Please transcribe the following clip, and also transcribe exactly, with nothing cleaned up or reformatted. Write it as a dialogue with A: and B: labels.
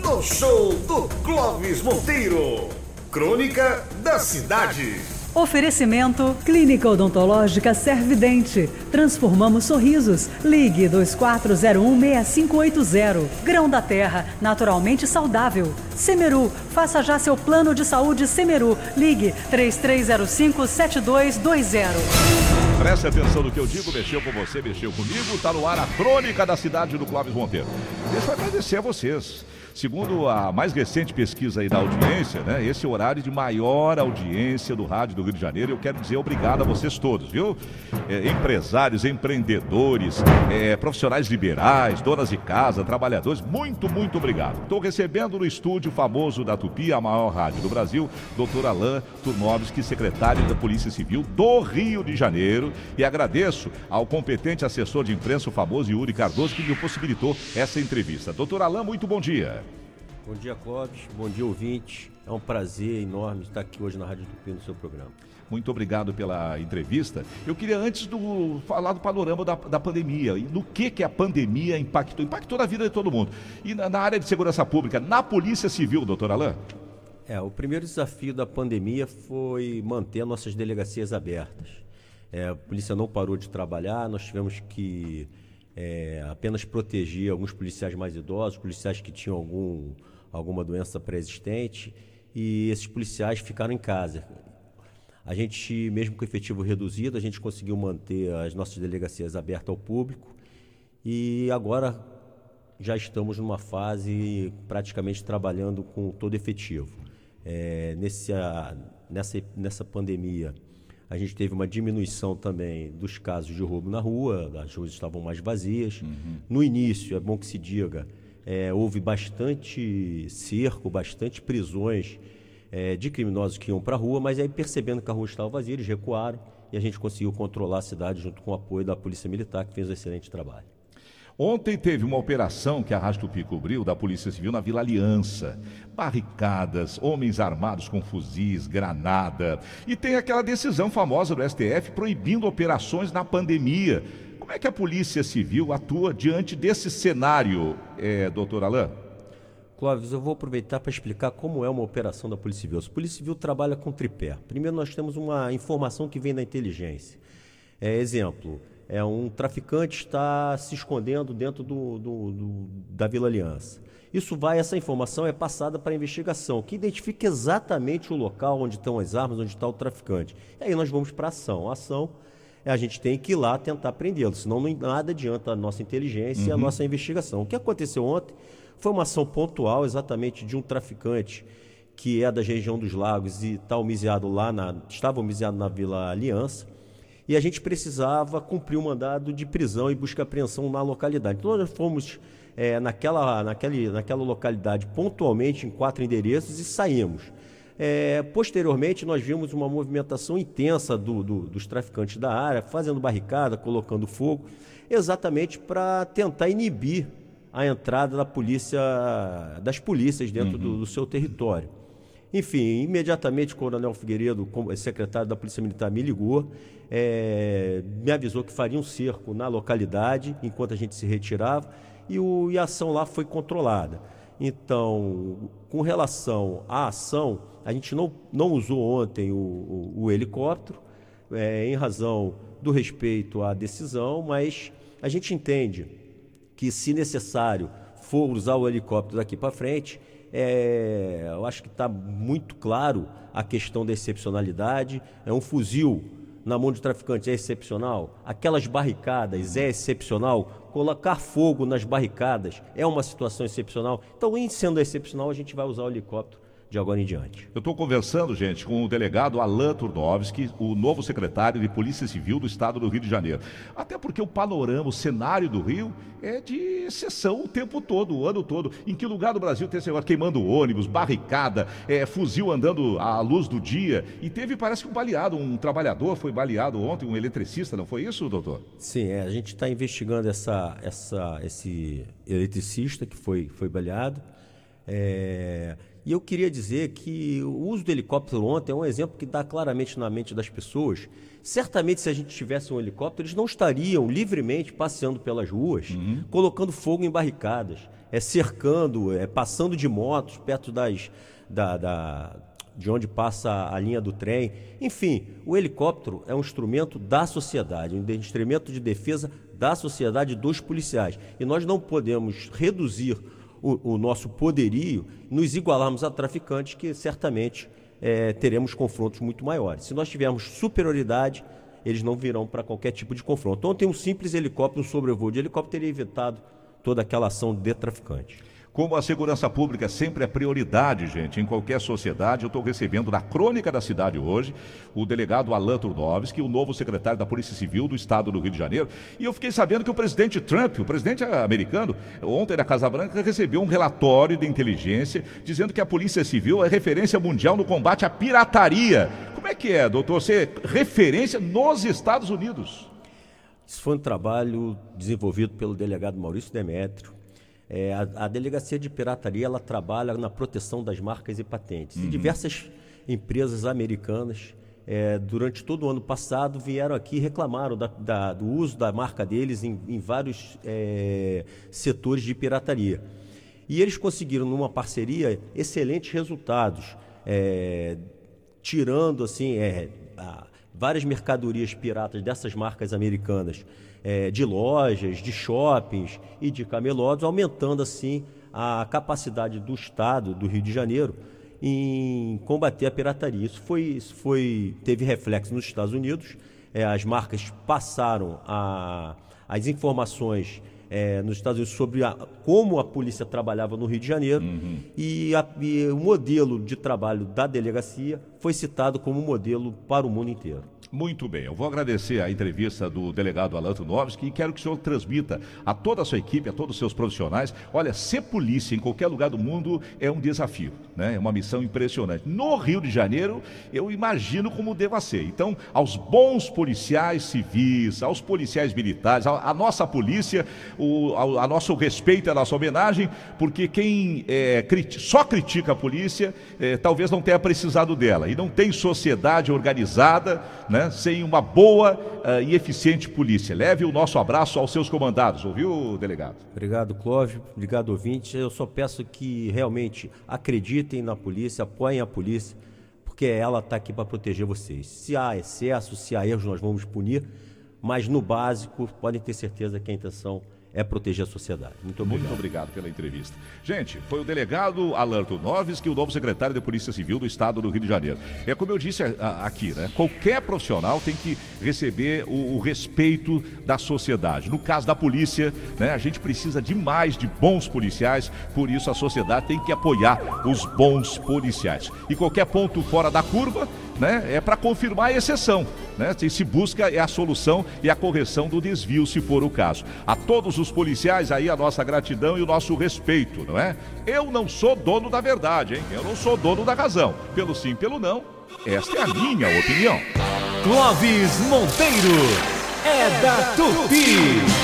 A: no show do Clóvis Monteiro. Crônica da Cidade.
B: Oferecimento Clínica Odontológica Servidente. Transformamos sorrisos. Ligue dois quatro zero um, seis cinco oito zero. Grão da Terra, naturalmente saudável. Semeru, faça já seu plano de saúde Semeru. Ligue três três zero cinco, sete dois dois zero.
C: Preste atenção no que eu digo, mexeu com você, mexeu comigo. Está no ar a Crônica da Cidade do Clóvis Monteiro. Deixa eu agradecer a vocês. Segundo a mais recente pesquisa aí da audiência, né, esse é o horário de maior audiência do rádio do Rio de Janeiro. Eu quero dizer obrigado a vocês todos, viu? É, empresários, empreendedores, é, profissionais liberais, donas de casa, trabalhadores, muito, muito obrigado. Estou recebendo no estúdio famoso da Tupi, a maior rádio do Brasil, doutor Alain Turnovski, secretário da Polícia Civil do Rio de Janeiro, e agradeço ao competente assessor de imprensa, o famoso Yuri Cardoso, que me possibilitou essa entrevista. Doutor Alain, muito bom dia.
D: Bom dia, Clóvis. Bom dia, ouvinte. É um prazer enorme estar aqui hoje na Rádio Tupi no seu programa.
C: Muito obrigado pela entrevista. Eu queria antes do, falar do panorama da, da pandemia e no que, que a pandemia impactou. Impactou na vida de todo mundo. E na, na área de segurança pública, na Polícia Civil, doutor Alain?
D: É, o primeiro desafio da pandemia foi manter nossas delegacias abertas. É, a polícia não parou de trabalhar, nós tivemos que é, apenas proteger alguns policiais mais idosos, policiais que tinham algum... alguma doença pré-existente, e esses policiais ficaram em casa. A gente, mesmo com efetivo reduzido, a gente conseguiu manter as nossas delegacias abertas ao público, e agora já estamos numa fase praticamente trabalhando com todo efetivo. É, nesse, nessa, nessa pandemia, a gente teve uma diminuição também dos casos de roubo na rua, as ruas estavam mais vazias. Uhum. No início, é bom que se diga, É, houve bastante cerco, bastante prisões é, de criminosos que iam para a rua, mas aí percebendo que a rua estava vazia, eles recuaram e a gente conseguiu controlar a cidade junto com o apoio da Polícia Militar, que fez um excelente trabalho.
C: Ontem teve uma operação que a Rádio Tupi cobriu da Polícia Civil na Vila Aliança. Barricadas, homens armados com fuzis, granada. E tem aquela decisão famosa do S T F proibindo operações na pandemia. Como é que a Polícia Civil atua diante desse cenário, é, doutor Alain?
D: Clóvis, eu vou aproveitar para explicar como é uma operação da Polícia Civil. A Polícia Civil trabalha com tripé. Primeiro, nós temos uma informação que vem da inteligência. É, exemplo, é um traficante está se escondendo dentro do, do, do, da Vila Aliança. Isso vai, essa informação é passada para a investigação, que identifica exatamente o local onde estão as armas, onde está o traficante. E aí nós vamos para a ação. A ação... a gente tem que ir lá tentar prendê-lo, senão não nada adianta a nossa inteligência uhum. e a nossa investigação. O que aconteceu ontem foi uma ação pontual exatamente de um traficante que é da região dos Lagos e está homiziado lá, na, estava homiziado na Vila Aliança, e a gente precisava cumprir um mandado de prisão e busca e apreensão na localidade. Então nós fomos é, naquela, naquele, naquela localidade pontualmente em quatro endereços e saímos. É, posteriormente, nós vimos uma movimentação intensa do, do, dos traficantes da área, fazendo barricada, colocando fogo, exatamente para tentar inibir a entrada da polícia, das polícias dentro uhum. do, do seu território. Enfim, imediatamente o Coronel Figueiredo, secretário da Polícia Militar, me ligou, é, me avisou que faria um cerco na localidade enquanto a gente se retirava, e, o, e a ação lá foi controlada. Então, com relação à ação, a gente não, não usou ontem o, o, o helicóptero, é, em razão do respeito à decisão, mas a gente entende que, se necessário for usar o helicóptero daqui para frente, é, eu acho que está muito claro a questão da excepcionalidade. É um fuzil na mão de traficantes é excepcional, aquelas barricadas é excepcional, colocar fogo nas barricadas é uma situação excepcional. Então, em sendo excepcional, a gente vai usar o helicóptero de agora em diante.
C: Eu estou conversando, gente, com o delegado Alain Turnovski, o novo secretário de Polícia Civil do Estado do Rio de Janeiro. Até porque o panorama, o cenário do Rio é de exceção o tempo todo, o ano todo. Em que lugar do Brasil tem esse negócio queimando ônibus, barricada, é, fuzil andando à luz do dia? E teve, parece que um baleado, um trabalhador foi baleado ontem, um eletricista, não foi isso, doutor?
D: Sim, é, a gente está investigando essa, essa, esse eletricista que foi, foi baleado. É... E eu queria dizer que o uso do helicóptero ontem é um exemplo que dá claramente na mente das pessoas. Certamente, se a gente tivesse um helicóptero, eles não estariam livremente passeando pelas ruas, uhum. colocando fogo em barricadas. é, cercando, é, passando de motos perto das, da, da, de onde passa a linha do trem. Enfim, o helicóptero é um instrumento da sociedade, um instrumento de defesa da sociedade dos policiais. E nós não podemos reduzir o, o nosso poderio, nos igualarmos a traficantes, que certamente é, teremos confrontos muito maiores. Se nós tivermos superioridade, eles não virão para qualquer tipo de confronto. Ontem um simples helicóptero, um sobrevoo de helicóptero teria evitado toda aquela ação de traficante.
C: Como a segurança pública sempre é prioridade, gente, em qualquer sociedade, eu estou recebendo na Crônica da Cidade hoje o delegado Alan Turnovski, o novo secretário da Polícia Civil do Estado do Rio de Janeiro, e eu fiquei sabendo que o presidente Trump, o presidente americano, ontem na Casa Branca, recebeu um relatório de inteligência dizendo que a Polícia Civil é referência mundial no combate à pirataria. Como é que é, doutor, ser referência nos Estados Unidos?
D: Isso foi um trabalho desenvolvido pelo delegado Maurício Demétrio. É, a, a Delegacia de Pirataria, ela trabalha na proteção das marcas e patentes. Uhum. E diversas empresas americanas, é, durante todo o ano passado, vieram aqui e reclamaram da, da, do uso da marca deles em, em vários é, setores de pirataria. E eles conseguiram, numa parceria, excelentes resultados, é, tirando assim, é, a, várias mercadorias piratas dessas marcas americanas, É, de lojas, de shoppings e de camelódroms, aumentando assim a capacidade do Estado do Rio de Janeiro em combater a pirataria. Isso foi, isso foi, teve reflexo nos Estados Unidos, é, as marcas passaram a, as informações é, nos Estados Unidos sobre a, como a polícia trabalhava no Rio de Janeiro, uhum. e, a, e o modelo de trabalho da delegacia foi citado como modelo para o mundo inteiro.
C: Muito bem, eu vou agradecer a entrevista do delegado Alan Turnovski e quero que o senhor transmita a toda a sua equipe, a todos os seus profissionais. Olha, ser polícia em qualquer lugar do mundo é um desafio, né? É uma missão impressionante. No Rio de Janeiro, eu imagino como deva ser. Então, aos bons policiais civis, aos policiais militares, a, a nossa polícia, o a, a nosso respeito, a nossa homenagem, porque quem é, criti- só critica a polícia, é, talvez não tenha precisado dela. E não tem sociedade organizada, né, sem uma boa uh, e eficiente polícia. Leve o nosso abraço aos seus comandados, ouviu, delegado?
D: Obrigado, Clóvis. Obrigado, ouvinte. Eu só peço que realmente acreditem na polícia, apoiem a polícia, porque ela está aqui para proteger vocês. Se há excesso, se há erros, nós vamos punir, mas no básico, podem ter certeza que a intenção é proteger a sociedade. Muito obrigado.
C: Muito obrigado pela entrevista. Gente, foi o delegado Alan Turnovski, o novo secretário de Polícia Civil do Estado do Rio de Janeiro. É como eu disse aqui, né? Qualquer profissional tem que receber o, o respeito da sociedade. No caso da polícia, né, a gente precisa demais de bons policiais, por isso a sociedade tem que apoiar os bons policiais. E qualquer ponto fora da curva, né, é para confirmar a exceção, né? Se busca é a solução e a correção do desvio, se for o caso. A todos os policiais aí a nossa gratidão e o nosso respeito, não é? Eu não sou dono da verdade, hein? Eu não sou dono da razão. Pelo sim, pelo não, esta é a minha opinião.
A: Clóvis Monteiro é da Tupi.